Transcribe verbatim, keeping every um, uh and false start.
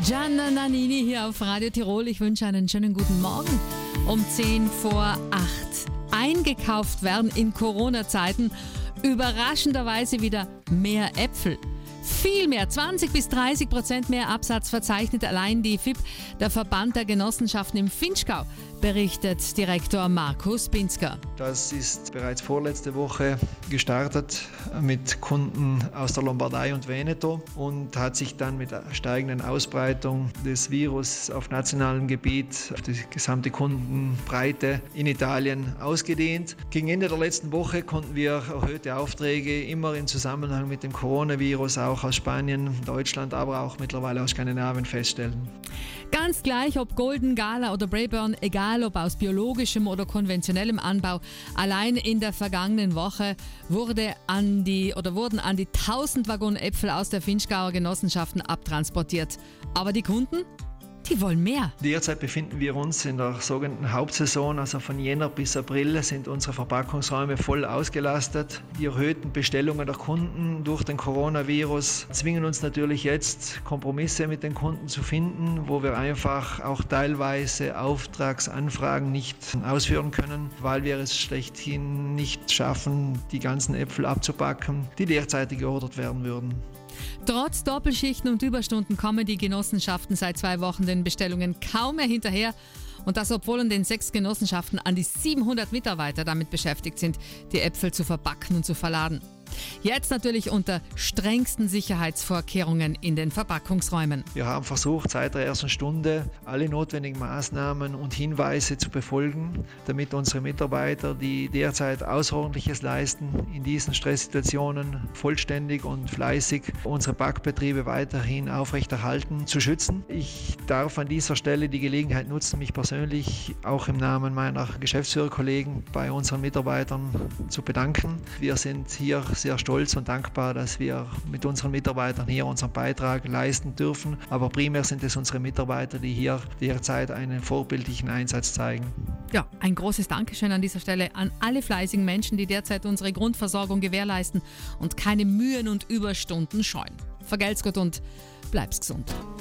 Gianna Nannini hier auf Radio Tirol. Ich wünsche einen schönen guten Morgen. Um zehn vor acht. Eingekauft werden in Corona-Zeiten überraschenderweise wieder mehr Äpfel. Viel mehr, zwanzig bis dreißig Prozent mehr Absatz verzeichnet allein die F I B, der Verband der Genossenschaften im Vinschgau, berichtet Direktor Markus Pinsker. Das ist bereits vorletzte Woche gestartet mit Kunden aus der Lombardei und Veneto und hat sich dann mit der steigenden Ausbreitung des Virus auf nationalem Gebiet auf die gesamte Kundenbreite in Italien ausgedehnt. Gegen Ende der letzten Woche konnten wir erhöhte Aufträge immer im Zusammenhang mit dem Coronavirus auch aus Spanien, Deutschland, aber auch mittlerweile aus Skandinavien feststellen. Ganz gleich, ob Golden Gala oder Braeburn, egal ob aus biologischem oder konventionellem Anbau, allein in der vergangenen Woche wurde an die, oder wurden an die tausend Waggon Äpfel aus der Vinschgauer Genossenschaften abtransportiert. Aber die Kunden? Die wollen mehr. Derzeit befinden wir uns in der sogenannten Hauptsaison, also von Jänner bis April sind unsere Verpackungsräume voll ausgelastet. Die erhöhten Bestellungen der Kunden durch den Coronavirus zwingen uns natürlich jetzt, Kompromisse mit den Kunden zu finden, wo wir einfach auch teilweise Auftragsanfragen nicht ausführen können, weil wir es schlechthin nicht schaffen, die ganzen Äpfel abzupacken, die derzeit geordert werden würden. Trotz Doppelschichten und Überstunden kommen die Genossenschaften seit zwei Wochen den Bestellungen kaum mehr hinterher. Und das, obwohl in den sechs Genossenschaften an die siebenhundert Mitarbeiter damit beschäftigt sind, die Äpfel zu verpacken und zu verladen. Jetzt natürlich unter strengsten Sicherheitsvorkehrungen in den Verpackungsräumen. Wir haben versucht, seit der ersten Stunde alle notwendigen Maßnahmen und Hinweise zu befolgen, damit unsere Mitarbeiter, die derzeit Außerordentliches leisten, in diesen Stresssituationen vollständig und fleißig unsere Backbetriebe weiterhin aufrechterhalten, zu schützen. Ich darf an dieser Stelle die Gelegenheit nutzen, mich persönlich auch im Namen meiner Geschäftsführerkollegen bei unseren Mitarbeitern zu bedanken. Wir sind hier sehr stolz und dankbar, dass wir mit unseren Mitarbeitern hier unseren Beitrag leisten dürfen. Aber primär sind es unsere Mitarbeiter, die hier derzeit einen vorbildlichen Einsatz zeigen. Ja, ein großes Dankeschön an dieser Stelle an alle fleißigen Menschen, die derzeit unsere Grundversorgung gewährleisten und keine Mühen und Überstunden scheuen. Vergelt's Gott und bleib's gesund.